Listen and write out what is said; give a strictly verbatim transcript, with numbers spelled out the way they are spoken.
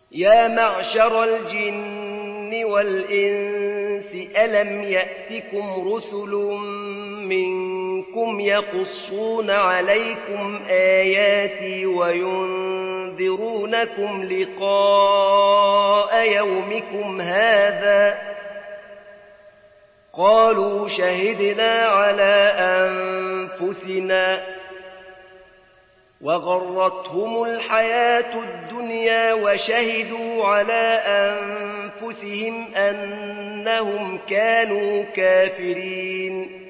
يا معشر الجن والإنس ألم يأتكم رسل منكم يقصون عليكم آياتي وينذرونكم لقاء يومكم هذا قالوا شهدنا على أنفسنا وغرتهم الحياة الدنيا وشهدوا على أنفسهم أنهم كانوا كافرين